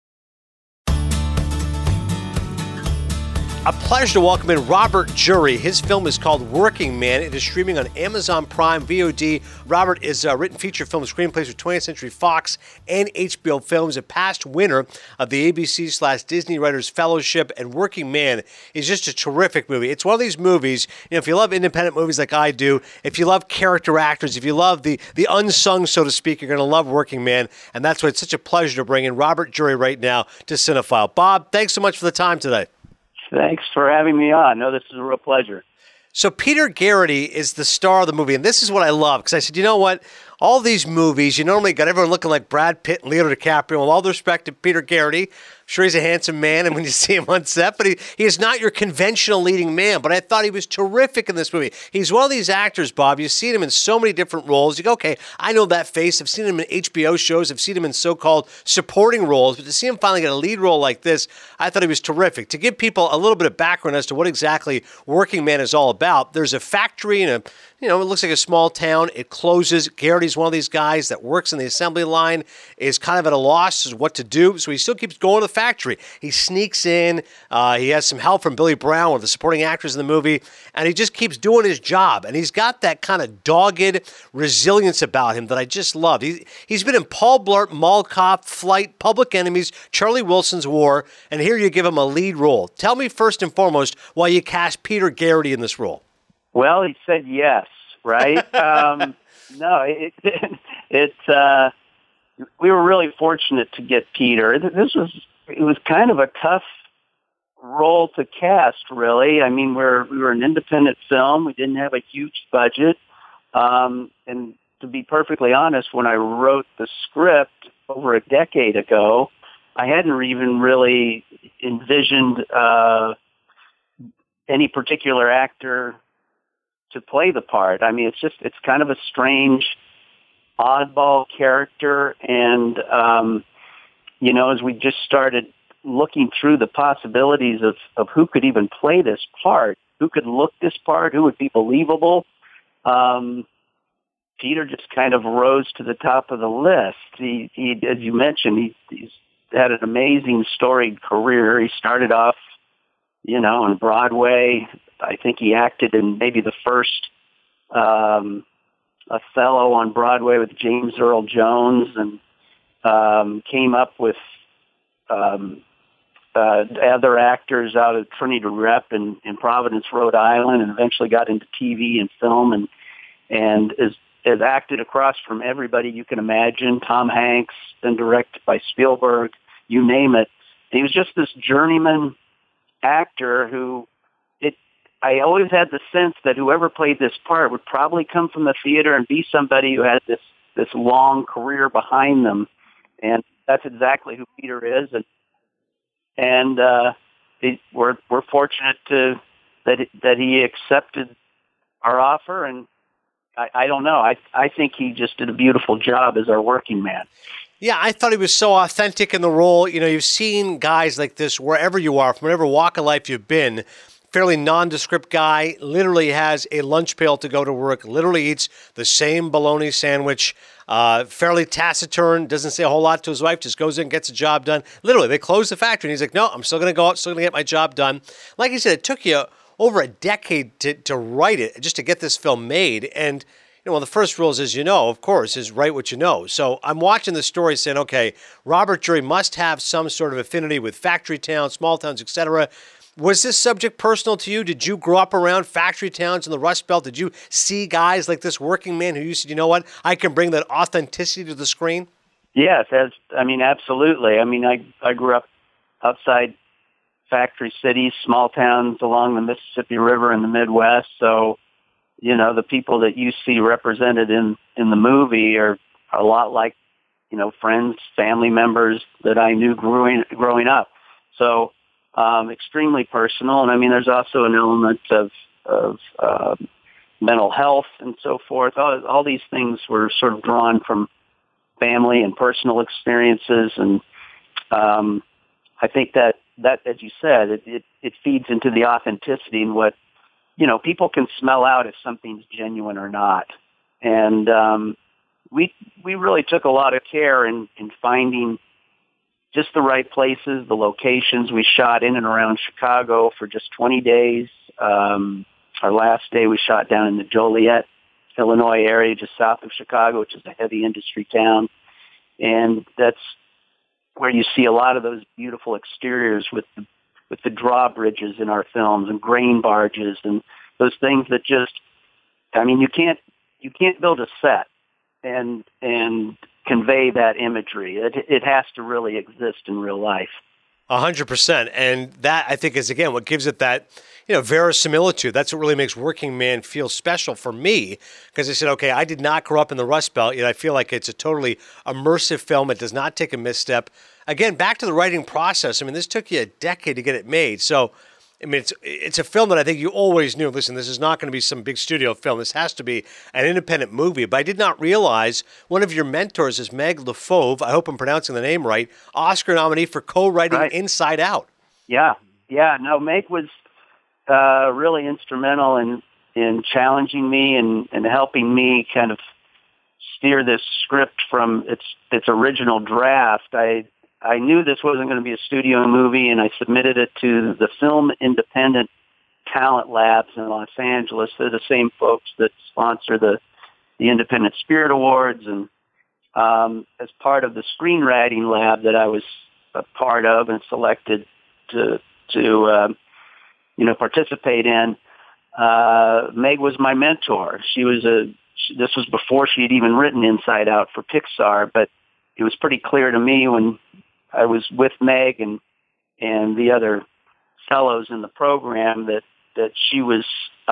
A pleasure to welcome in Robert Jury. His film is called Working Man. It is streaming on Amazon Prime VOD. Robert is written feature film screenplays for 20th Century Fox and HBO Films, a past winner of the ABC/Disney Writers Fellowship, and Working Man is just a terrific movie. It's one of these movies, if you love independent movies like I do, if you love character actors, if you love the unsung, so to speak, you're going to love Working Man, and that's why it's such a pleasure to bring in Robert Jury right now to Cinephile. Bob, thanks so much for the time today. Thanks for having me on. No, this is a real pleasure. So Peter Garrity is the star of the movie, and this is what I love, because I said, you know what? All these movies, you normally got everyone looking like Brad Pitt and Leonardo DiCaprio. With all due respect to Peter Garrity, I'm sure he's a handsome man, and when you see him on set, but he is not your conventional leading man. But I thought he was terrific in this movie. He's one of these actors, Bob. You've seen him in so many different roles. You go, okay, I know that face. I've seen him in HBO shows. I've seen him in so-called supporting roles. But to see him finally get a lead role like this, I thought he was terrific. To give people a little bit of background as to what exactly Working Man is all about, there's a factory in it looks like a small town. It closes. Garrity's one of these guys that works in the assembly line, is kind of at a loss as what to do. So he still keeps going to the factory. He sneaks in. He has some help from Billy Brown, one of the supporting actors in the movie, and he just keeps doing his job. And he's got that kind of dogged resilience about him that I just love. He's been in Paul Blart, Mall Cop, Flight, Public Enemies, Charlie Wilson's War, and here you give him a lead role. Tell me first and foremost why you cast Peter Garrity in this role. Well, he said yes, right? No, we were really fortunate to get Peter. It was kind of a tough role to cast, really. I mean, we were an independent film. We didn't have a huge budget. And to be perfectly honest, when I wrote the script over a decade ago, I hadn't even really envisioned any particular actor to play the part. I mean, it's kind of a strange, oddball character. And, as we just started looking through the possibilities of who could even play this part, who could look this part, who would be believable, Peter just kind of rose to the top of the list. He as you mentioned, he's had an amazing storied career. He started off, on Broadway. I think he acted in maybe the first Othello on Broadway with James Earl Jones, and came up with other actors out of Trinity Rep in Providence, Rhode Island, and eventually got into TV and film, and has acted across from everybody you can imagine. Tom Hanks, been directed by Spielberg, you name it. He was just this journeyman actor who I always had the sense that whoever played this part would probably come from the theater and be somebody who had this long career behind them, and that's exactly who Peter is. And we're fortunate that he accepted our offer, and I don't know. I think he just did a beautiful job as our Working Man. Yeah, I thought he was so authentic in the role. You've seen guys like this wherever you are, from whatever walk of life you've been. fairly nondescript guy, literally has a lunch pail to go to work, literally eats the same bologna sandwich, fairly taciturn, doesn't say a whole lot to his wife, just goes in, gets the job done. Literally, they close the factory, and he's like, no, I'm still going to go out, still going to get my job done. Like you said, it took you over a decade to write it, just to get this film made. And one of the first rules, as you know, of course, is write what you know. So I'm watching the story saying, okay, Robert Drury must have some sort of affinity with factory towns, small towns, etc. Was this subject personal to you? Did you grow up around factory towns in the Rust Belt? Did you see guys like this working man who you said, you know what, I can bring that authenticity to the screen? Yes, absolutely. I grew up outside factory cities, small towns along the Mississippi River in the Midwest. So, the people that you see represented in the movie are a lot like, friends, family members that I knew growing up. So, extremely personal. And there's also an element of mental health and so forth. All these things were sort of drawn from family and personal experiences. And I think that, as you said, it feeds into the authenticity and what, people can smell out if something's genuine or not. And we really took a lot of care in finding just the right places, the locations. We shot in and around Chicago for just 20 days. Our last day we shot down in the Joliet, Illinois area, just south of Chicago, which is a heavy industry town. And that's where you see a lot of those beautiful exteriors with the drawbridges in our films and grain barges and those things that just, you can't build a set and convey that imagery. It has to really exist in real life. 100%. And that, I think, is, again, what gives it that, verisimilitude. That's what really makes Working Man feel special for me, because I said, okay, I did not grow up in the Rust Belt, yet I feel like it's a totally immersive film. It does not take a misstep. Again, back to the writing process. This took you a decade to get it made. So, it's a film that I think you always knew, listen, this is not going to be some big studio film. This has to be an independent movie. But I did not realize one of your mentors is Meg LeFauve. I hope I'm pronouncing the name right. Oscar nominee for co-writing Inside Out. Yeah. No, Meg was really instrumental in challenging me and helping me kind of steer this script from its original draft. I knew this wasn't going to be a studio movie, and I submitted it to the Film Independent Talent Labs in Los Angeles. They're the same folks that sponsor the Independent Spirit Awards, and as part of the screenwriting lab that I was a part of and selected to participate in, Meg was my mentor. This was before she had even written Inside Out for Pixar, but it was pretty clear to me when I was with Meg and the other fellows in the program that she was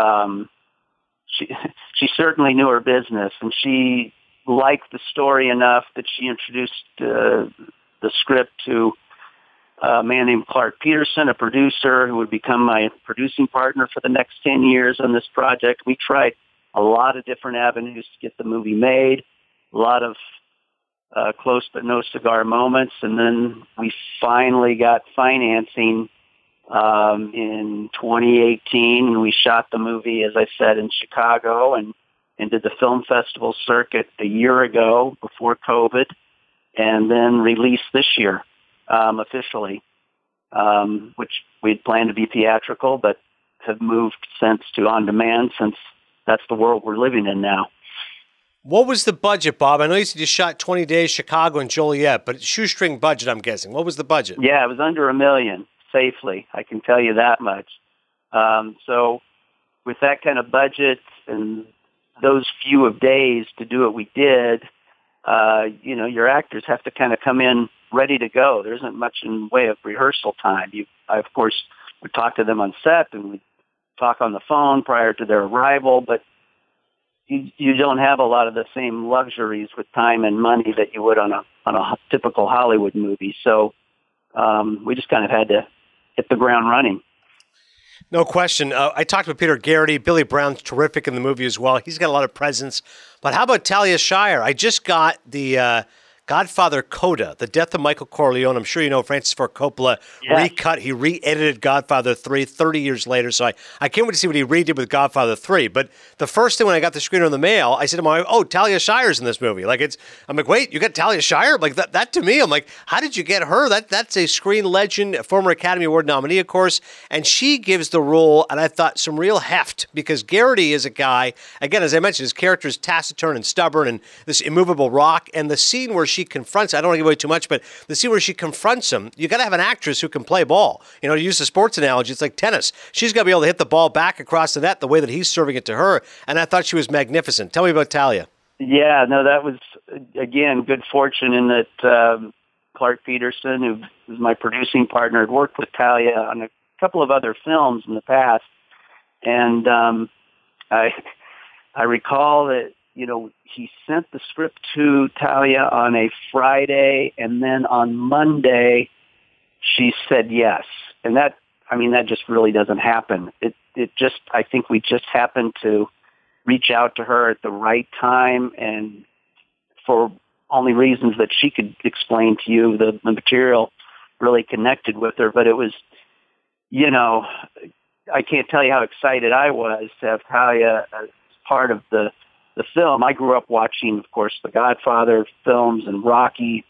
she certainly knew her business, and she liked the story enough that she introduced the script to a man named Clark Peterson, a producer who would become my producing partner for the next 10 years on this project. We tried a lot of different avenues to get the movie made, a lot of close but no cigar moments, and then we finally got financing in 2018, and we shot the movie, as I said, in Chicago, and did the film festival circuit a year ago before COVID, and then released this year officially, which we'd planned to be theatrical, but have moved since to on-demand, since that's the world we're living in now. What was the budget, Bob? I know you said you shot 20 days, Chicago and Joliet, but shoestring budget, I'm guessing. What was the budget? Yeah, it was under $1 million, safely. I can tell you that much. So with that kind of budget and those few of days to do what we did, your actors have to kind of come in ready to go. There isn't much in way of rehearsal time. I, of course, would talk to them on set, and we'd talk on the phone prior to their arrival, but you don't have a lot of the same luxuries with time and money that you would on a typical Hollywood movie. So we just kind of had to hit the ground running. No question. I talked with Peter Garrity. Billy Brown's terrific in the movie as well. He's got a lot of presence. But how about Talia Shire? I just got the Godfather Coda, The Death of Michael Corleone. I'm sure you know Francis Ford Coppola recut. He re-edited Godfather 3 30 years later. So I can't wait to see what he redid with Godfather 3. But the first thing when I got the screener in the mail, I said to my wife, oh, Talia Shire's in this movie. I'm like, wait, you got Talia Shire? Like that to me, I'm like, how did you get her? That's a screen legend, a former Academy Award nominee, of course. And she gives the role, and I thought, some real heft, because Garrity is a guy, again, as I mentioned, his character is taciturn and stubborn and this immovable rock. And the scene where she confronts, I don't want to give away too much, but the scene where she confronts him, you got to have an actress who can play ball. You know, to use the sports analogy, it's like tennis. She's got to be able to hit the ball back across the net the way that he's serving it to her. And I thought she was magnificent. Tell me about Talia. Yeah, no, that was, again, good fortune in that Clark Peterson, who was my producing partner, had worked with Talia on a couple of other films in the past. And I recall that, you know, he sent the script to Talia on a Friday, and then on Monday she said yes. And that just really doesn't happen. I think we just happened to reach out to her at the right time, and for only reasons that she could explain to you, the material really connected with her. But it was, you know, I can't tell you how excited I was to have Talia as part of the film. I grew up watching, of course, the Godfather films and Rocky.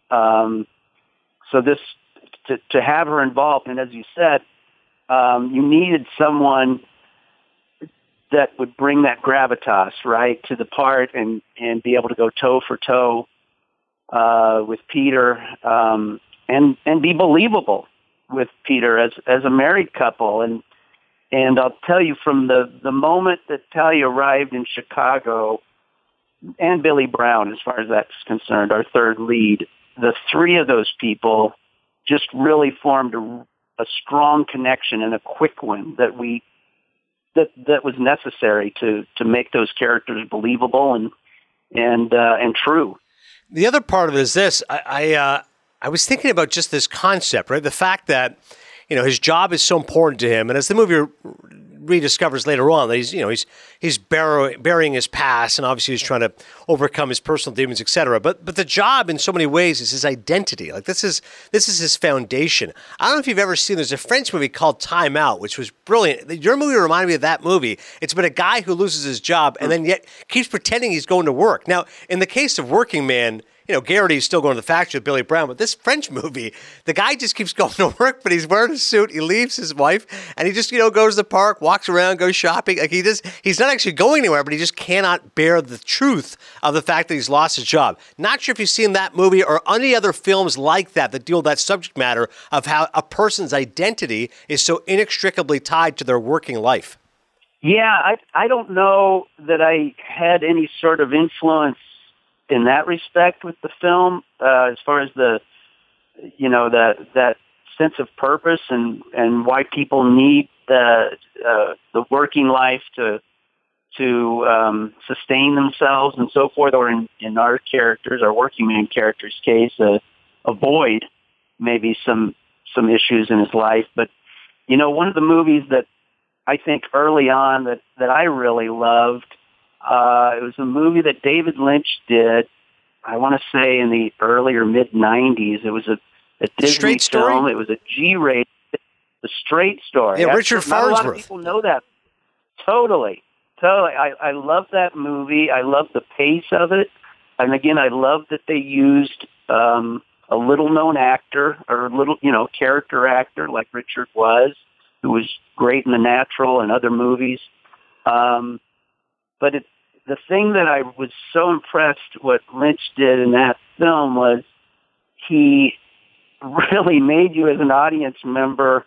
So this, to have her involved, and as you said, you needed someone that would bring that gravitas, right, to the part and be able to go toe for toe with Peter, and be believable with Peter as a married couple. And I'll tell you, from the moment that Talia arrived in Chicago, and Billy Brown, as far as that's concerned, our third lead, the three of those people just really formed a strong connection, and a quick one that was necessary to make those characters believable and true. The other part of it is this. I was thinking about just this concept, right? The fact that, you know, his job is so important to him, and as the movie rediscovers later on that he's burying his past, and obviously he's trying to overcome his personal demons, etc. But the job, in so many ways, is his identity. Like this is his foundation. I don't know if you've ever seen. There's a French movie called Time Out, which was brilliant. Your movie reminded me of that movie. It's about a guy who loses his job and then yet keeps pretending he's going to work. Now, in the case of Working Man, you know, Garrity's still going to the factory with Billy Brown, but this French movie, the guy just keeps going to work, but he's wearing a suit. He leaves his wife, and he just, you know, goes to the park, walks around, goes shopping. Like he's not actually going anywhere, but he just cannot bear the truth of the fact that he's lost his job. Not sure if you've seen that movie or any other films like that deal with that subject matter of how a person's identity is so inextricably tied to their working life. Yeah, I don't know that I had any sort of influence in that respect with the film, as far as that sense of purpose and why people need the working life to sustain themselves and so forth, or in our characters, our working man character's case, avoid maybe some issues in his life. But, you know, one of the movies that I think early on that I really loved, it was a movie that David Lynch did, I want to say in the early or mid-'90s. It was a Disney Straight Story? film. It was a G-rated, The Straight Story. Yeah, Richard Farnsworth. Not a lot of people know that. Totally. I love that movie. I love the pace of it. And again, I love that they used a little-known actor, or a little, you know, character actor like Richard was, who was great in The Natural and other movies. But the thing that I was so impressed what Lynch did in that film was he really made you as an audience member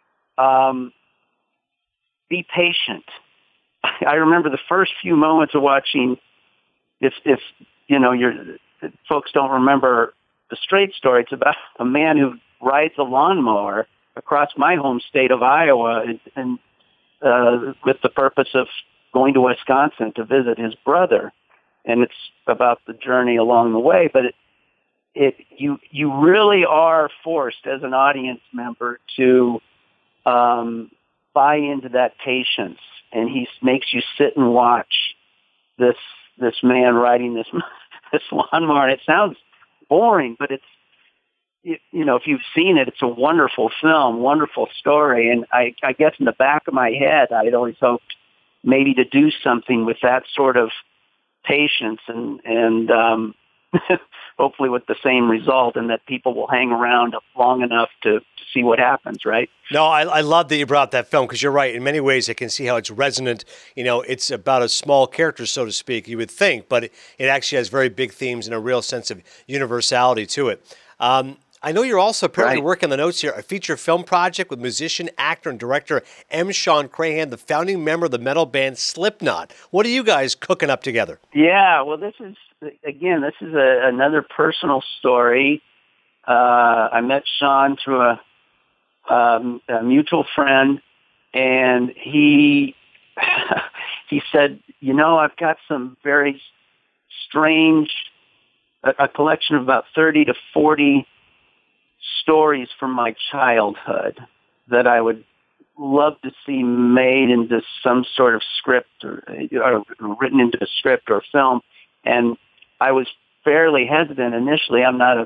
be patient. I remember the first few moments of watching, if you know, folks don't remember The Straight Story, it's about a man who rides a lawnmower across my home state of Iowa and with the purpose of going to Wisconsin to visit his brother. And it's about the journey along the way, but you really are forced as an audience member to buy into that patience. And he makes you sit and watch this man riding this lawnmower. And it sounds boring, but if you've seen it, it's a wonderful film, wonderful story. And I guess in the back of my head, I'd always hoped maybe to do something with that sort of patience and hopefully with the same result, and that people will hang around long enough to see what happens, right? No, I love that you brought up that film, because you're right. In many ways, I can see how it's resonant. It's about a small character, so to speak, you would think, but it actually has very big themes and a real sense of universality to it. I know you're also apparently working on the notes here, a feature film project with musician, actor, and director M. Sean Crahan, the founding member of the metal band Slipknot. What are you guys cooking up together? Yeah, well, this is another personal story. I met Sean through a mutual friend, and he said, I've got some very strange, a collection of about 30 to 40 stories from my childhood that I would love to see made into some sort of script or written into a script or film. And I was fairly hesitant initially. I'm not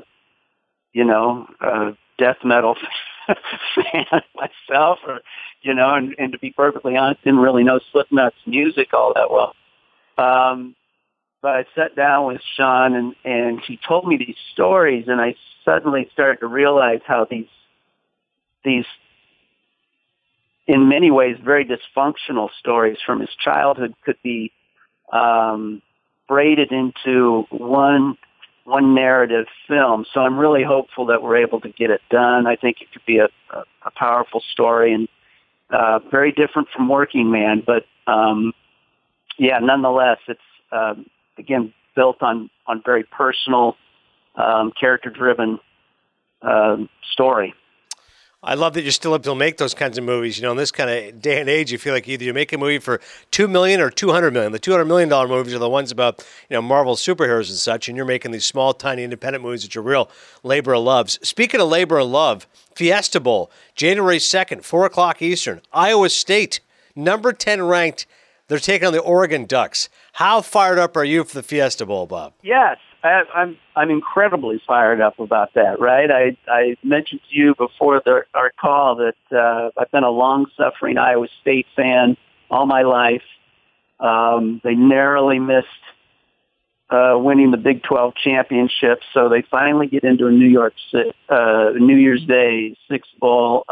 a death metal fan myself, and to be perfectly honest, didn't really know Slipknot's music all that well. But I sat down with Sean, and he told me these stories, and I suddenly started to realize how these in many ways very dysfunctional stories from his childhood could be braided into one narrative film. So I'm really hopeful that we're able to get it done. I think it could be a powerful story, and very different from Working Man, but nonetheless, it's again built on very personal, character-driven story. I love that you're still able to make those kinds of movies. In this kind of day and age, you feel like either you make a movie for $2 million or $200 million. The $200 million movies are the ones about Marvel superheroes and such, and you're making these small, tiny, independent movies that are real labor of love. Speaking of labor of love, Fiesta Bowl, January 2nd, 4 o'clock Eastern, Iowa State, number 10 ranked. They're taking on the Oregon Ducks. How fired up are you for the Fiesta Bowl, Bob? Yes, I'm incredibly fired up about that, right? I mentioned to you before our call that I've been a long-suffering Iowa State fan all my life. They narrowly missed winning the Big 12 championship, so they finally get into a New Year's Day Six Bowl.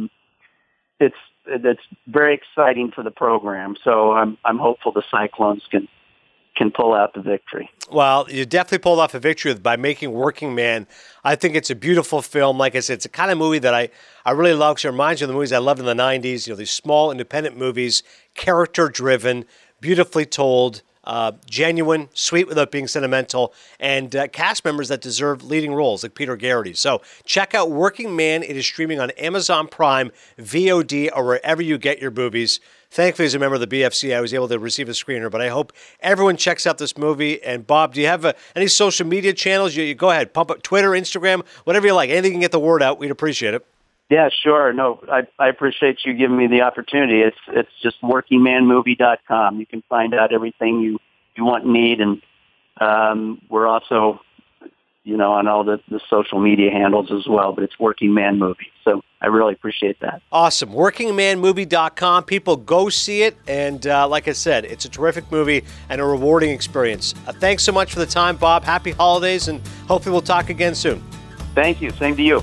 It's very exciting for the program, so I'm hopeful the Cyclones can pull out the victory. Well, you definitely pulled off a victory by making Working Man. I think it's a beautiful film. Like I said, it's a kind of movie that I really love, because it reminds me of the movies I loved in the 90s. These small independent movies, character-driven, beautifully told, genuine, sweet without being sentimental, and cast members that deserve leading roles like Peter Garrity. So check out Working Man. It is streaming on Amazon Prime, VOD, or wherever you get your movies. Thankfully, as a member of the BFC, I was able to receive a screener, but I hope everyone checks out this movie. And Bob, do you have any social media channels? You go ahead, pump up Twitter, Instagram, whatever you like. Anything can get the word out. We'd appreciate it. Yeah, sure. No, I appreciate you giving me the opportunity. It's just workingmanmovie.com. You can find out everything you want and need, and we're also on all the social media handles as well, but it's Working Man Movie. So I really appreciate that. Awesome. Workingmanmovie.com. People go see it. And like I said, it's a terrific movie and a rewarding experience. Thanks so much for the time, Bob. Happy holidays, and hopefully we'll talk again soon. Thank you. Same to you.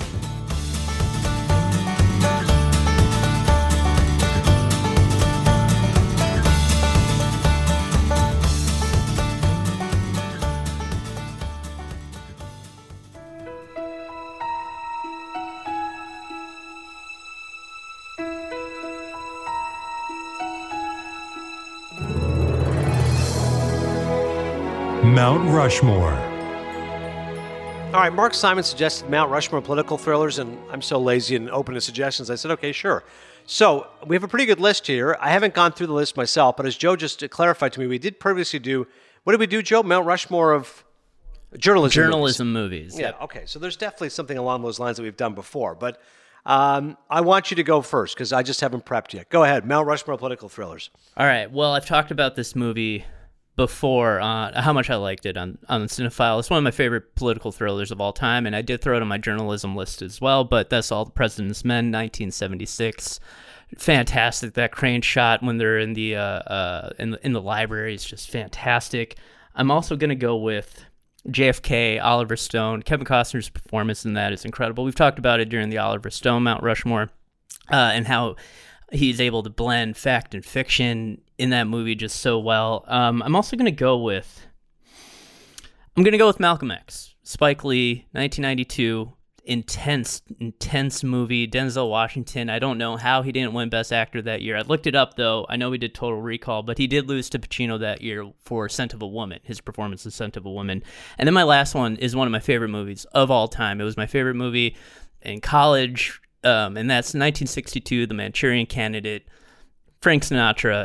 Mount Rushmore. All right, Mark Simon suggested Mount Rushmore political thrillers, and I'm so lazy and open to suggestions. I said, okay, sure. So we have a pretty good list here. I haven't gone through the list myself, but as Joe just clarified to me, we did previously do, what did we do, Joe? Mount Rushmore of journalism movies. Yeah, okay. So there's definitely something along those lines that we've done before, but I want you to go first because I just haven't prepped yet. Go ahead, Mount Rushmore political thrillers. All right. Well, I've talked about this movie before how much I liked it on Cinephile. It's one of my favorite political thrillers of all time, and I did throw it on my journalism list as well, but that's All the President's Men, 1976. Fantastic. That crane shot when they're in the library is just fantastic. I'm also going to go with JFK, Oliver Stone. Kevin Costner's performance in that is incredible. We've talked about it during the Oliver Stone Mount Rushmore, and how he's able to blend fact and fiction in that movie just so well. I'm also going to go with Malcolm X. Spike Lee, 1992. Intense movie. Denzel Washington, I don't know how he didn't win Best Actor that year. I looked it up, though. I know he did Total Recall, but he did lose to Pacino that year for Scent of a Woman, his performance in Scent of a Woman. And then my last one is one of my favorite movies of all time. It was my favorite movie in college, and that's 1962, The Manchurian Candidate. Frank Sinatra,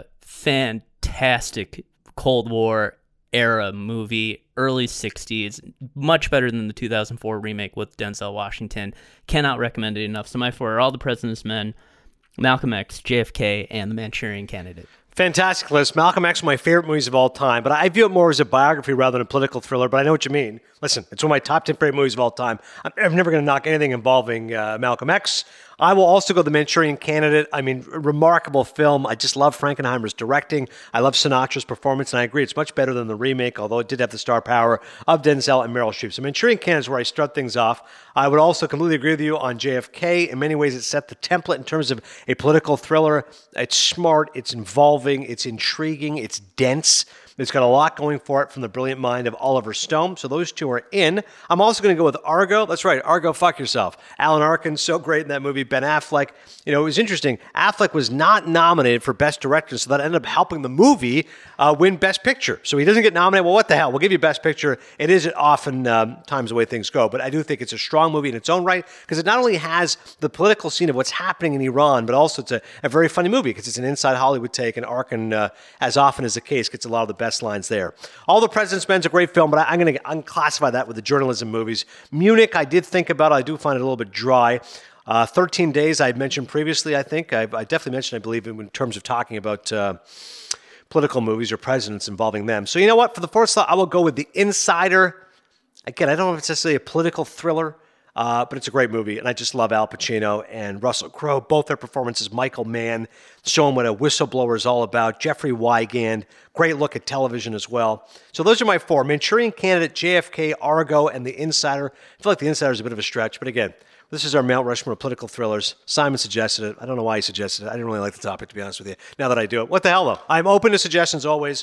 fantastic Cold War era movie, early 60s, much better than the 2004 remake with Denzel Washington. Cannot recommend it enough. So my four are All the President's Men, Malcolm X, JFK, and The Manchurian Candidate. Fantastic list. Malcolm X, one of my favorite movies of all time, but I view it more as a biography rather than a political thriller, but I know what you mean. Listen, it's one of my top 10 favorite movies of all time. I'm never going to knock anything involving Malcolm X. I will also go The Manchurian Candidate. I mean, remarkable film. I just love Frankenheimer's directing. I love Sinatra's performance, and I agree it's much better than the remake, although it did have the star power of Denzel and Meryl Streep. So Manchurian Candidate is where I start things off. I would also completely agree with you on JFK. In many ways, it set the template in terms of a political thriller. It's smart, it's involving, it's intriguing, it's dense. It's got a lot going for it from the brilliant mind of Oliver Stone. So those two are in. I'm also going to go with Argo. That's right, Argo, fuck yourself. Alan Arkin, so great in that movie. Ben Affleck. You know, it was interesting. Affleck was not nominated for Best Director, so that ended up helping the movie win Best Picture. So he doesn't get nominated. Well, what the hell? We'll give you Best Picture. It is often times the way things go, but I do think it's a strong movie in its own right because it not only has the political scene of what's happening in Iran, but also it's a very funny movie because it's an inside Hollywood take, and Arkin, as often is the case, gets a lot of the best lines there. All the President's Men's a great film, but I'm going to unclassify that with the journalism movies. Munich, I did think about. I do find it a little bit dry. 13 Days, I mentioned previously, I think. I definitely mentioned, I believe, in terms of talking about political movies or presidents involving them. So you know what? For the fourth slot, I will go with The Insider. Again, I don't know if it's necessarily a political thriller, but it's a great movie, and I just love Al Pacino and Russell Crowe. Both their performances, Michael Mann, showing what a whistleblower is all about. Jeffrey Wigand, great look at television as well. So those are my four: Manchurian Candidate, JFK, Argo, and The Insider. I feel like The Insider is a bit of a stretch, but again, this is our Mount Rushmore of political thrillers. Simon suggested it. I don't know why he suggested it. I didn't really like the topic, to be honest with you, now that I do it. What the hell, though? I'm open to suggestions always.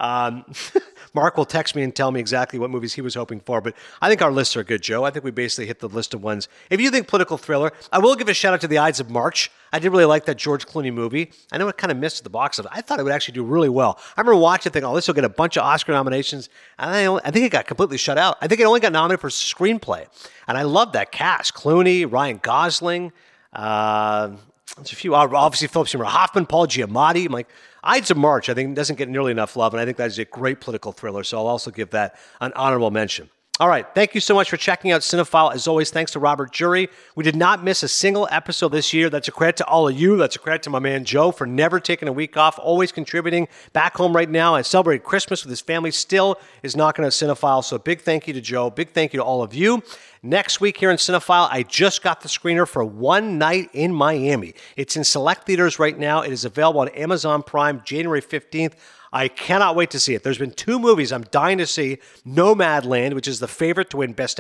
Mark will text me and tell me exactly what movies he was hoping for, but I think our lists are good, Joe. I think we basically hit the list of ones. If you think political thriller, I will give a shout out to The Ides of March. I did really like that George Clooney movie. I know it kind of missed the box office. I thought it would actually do really well. I remember watching it thinking, this will get a bunch of Oscar nominations, and I think it got completely shut out. I think it only got nominated for screenplay, and I love that cast. Clooney, Ryan Gosling, there's a few, obviously Philip Seymour Hoffman, Paul Giamatti. I'm like, Ides of March, I think, doesn't get nearly enough love, and I think that is a great political thriller, so I'll also give that an honorable mention. All right, thank you so much for checking out Cinephile. As always, thanks to Robert Jury. We did not miss a single episode this year. That's a credit to all of you. That's a credit to my man Joe for never taking a week off, always contributing. Back home right now, I celebrated Christmas with his family, still is knocking out Cinephile, so big thank you to Joe. Big thank you to all of you. Next week here in Cinephile, I just got the screener for One Night in Miami. It's in select theaters right now. It is available on Amazon Prime January 15th. I cannot wait to see it. There's been two movies I'm dying to see. Nomadland, which is the favorite to win Best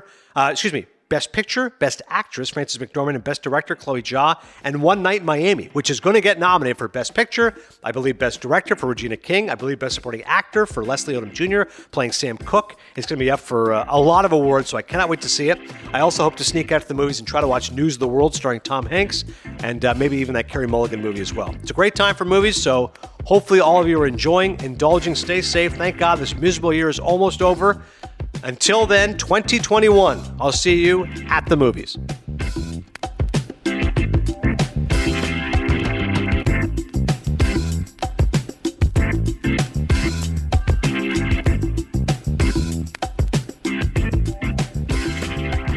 Picture, Best Actress, Frances McDormand, and Best Director, Chloe Zhao, and One Night in Miami, which is going to get nominated for Best Picture, I believe Best Director for Regina King, I believe Best Supporting Actor for Leslie Odom Jr., playing Sam Cooke. It's going to be up for a lot of awards, so I cannot wait to see it. I also hope to sneak out to the movies and try to watch News of the World starring Tom Hanks, and maybe even that Carey Mulligan movie as well. It's a great time for movies, so hopefully all of you are enjoying, indulging, stay safe. Thank God this miserable year is almost over. Until then, 2021, I'll see you at the movies.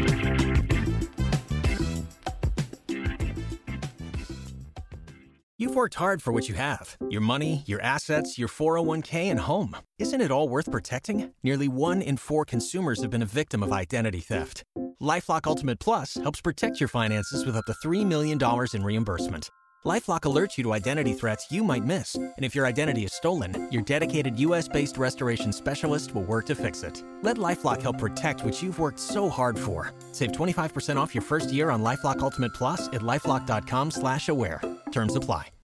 You've worked hard for what you have. Your money, your assets, your 401k, and home. Isn't it all worth protecting? Nearly 1 in 4 consumers have been a victim of identity theft. LifeLock Ultimate Plus helps protect your finances with up to $3 million in reimbursement. LifeLock alerts you to identity threats you might miss. And if your identity is stolen, your dedicated U.S.-based restoration specialist will work to fix it. Let LifeLock help protect what you've worked so hard for. Save 25% off your first year on LifeLock Ultimate Plus at LifeLock.com/aware. Terms apply.